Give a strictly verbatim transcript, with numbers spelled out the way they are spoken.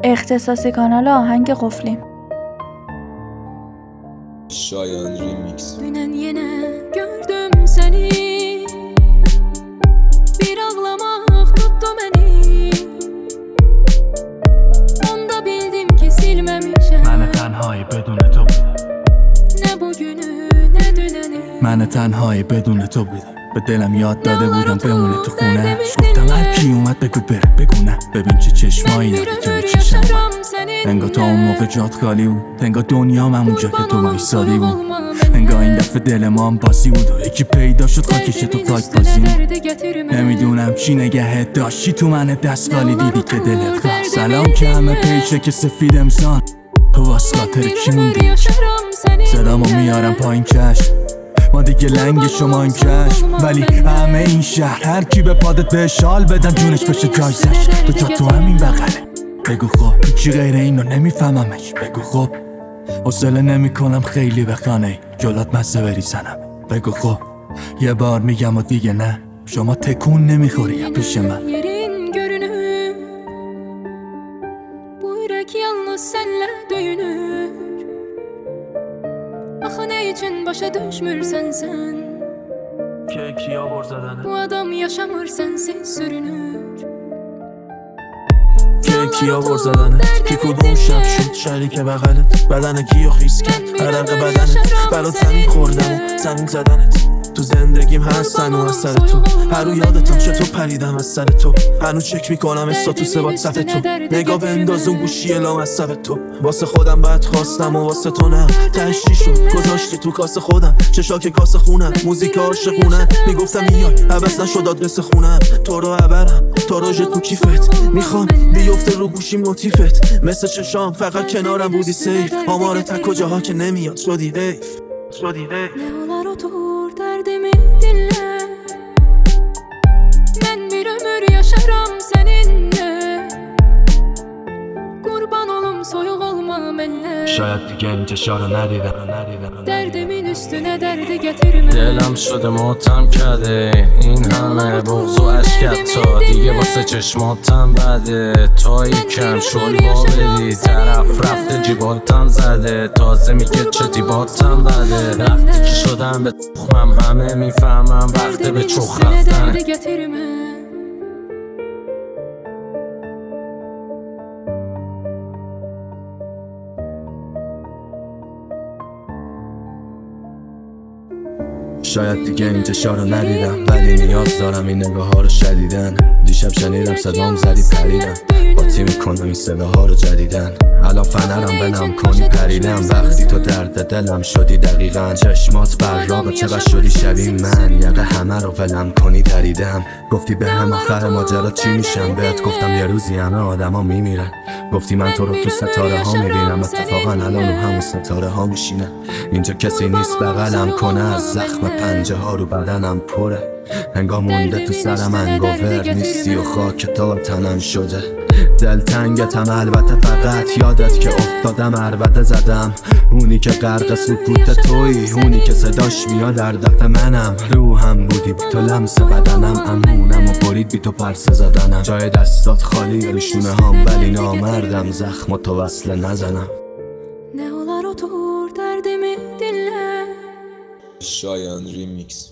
اختصاصی کانال آهنگ قفلی. Şayan Remix. Dünen yine gördüm seni, bir ağlamak tuttu beni. Onda bildim ki silmemişim من تنهایی بدون تو ne bugünü ne düneni. من تنهایی بدون تو بودم، به دلم یاد داده بودم بمونه تو خونه. گفتم هر کی اومد بگو بره، بگو نه. ببین چه چشمایی داره تو به چشم من. انگار تا اون موقع جات خالی بود، انگار دنیام همونجا که تو وایسادی بود. انگار این دفعه دل ما هم باسی بود و یکی پیدا شد خاکش تو خاک بازی. نمیدونم چی نگهت داشتی تو من دست خالی دیدی که دلت خواست. سلام که همه پیچه که سفید امسان، تو واسه خاطر کی موندی؟ صدامو میارم پایین چشم، ما دیگه لنگ شما این چشم. ولی همه این شهر هر کی به پادت به شال بدن جونش بشه جایزش. تو جا تو همین بغله، بگو خب چی غیر اینو نمیفهممش. بگو خب حوصله نمی کنم خیلی به خانه جلات مزه بریزنم. بگو خب یه بار میگم و دیگه نه، شما تکون نمیخوری پیش من. Yerin görünür, bu yürek yalnız senle döyünür. Axı ne için başa düşmürsən sen? کیا بر زدنه Bu adam yaşamır sensiz sürünür. کیا بر زدنه کی کدوم شب شد شریک بغلت، بدن کیو خیس کرد عرق بدنت. برات زمین خوردم و زمین زدنت. تو زندگیم هستن و از سر تو، هر رو یادتم چطور پریدم از سر تو. هنو چک میکنم استاتوس با صف تو، نگاه بنداز اون گوشی لام از صف تو. واسه خودم بد خواستم و واسه تو نه. تشتی شد گذاشتی تو کاسه خودم، چشاک کاسه خونم موزیک عاشقونه. میگفتم میای عوض نشد آدرس خونم، تو رو عبرم تاراژ تو کیفت. میخوام بیفته رو گوشی موتیفت، مثل چشام فقط کنارم بودی سیف. آمار تک کجاها که نمیاد شدی حیف شدی حیف. Ne olar otur derdimi dinle, ben bir ömür yaşarım seninle. Kurban olum soyuq olma mənlə, شاید دیگه این چشا رو ندیدم. derdimin üstüne derdi getirme. دلم شده ماتم کرده این همه بغض و عشقت، تا دیگه واسه چشماتم بده. تا یکم شل با بدی، طرف رفته جیباتم زده. تازه میگه چه دیباتم بده. وقتی که شدم به تخمم همه میفهمم وقت به چخ رفتنه. derdi getirme. شاید دیگه این چشا رو ندیدم، ولی نیاز دارم این نگاه ها رو شدیدن. دیشب شنیدم صدام زدی پریدم، باتی میکنم این صداها رو جدیدن. الان فنرم بلم کنی پریدم، وقتی تو درد دلم شدی دقیقا. چشمات براقه چقدر شدی شبیه من، یقه همه رو ولم کنی دریدم. گفتی به هم آخر ماجرا چی میشم، بهت گفتم یه روزی همه آدما میمیرن. گفتی من تو رو تو ستاره ها میبینم، اتفاقا الان رو همون ستاره ها میشینه. اینجا کسی نیست بغلم کنه، از زخم پنجه ها رو بدنم پره. انگار مونده تو سرم انگاور نیستی و خاک تا تنم شده. دلتنگتم البته فقط یادت که افتادم عربده زدم. اونی که غرق سکوت تویی، اونی که صداش میاد در دفع منم. روحم بودی بی تو لمس بدنم، امونم و برید بی تو پرسه زدنم. جای دستات خالی روشونه هم ولی نامردم زخم و تو وصله نزنم. Ne olar otur derdimi dinle, Şayan Remix.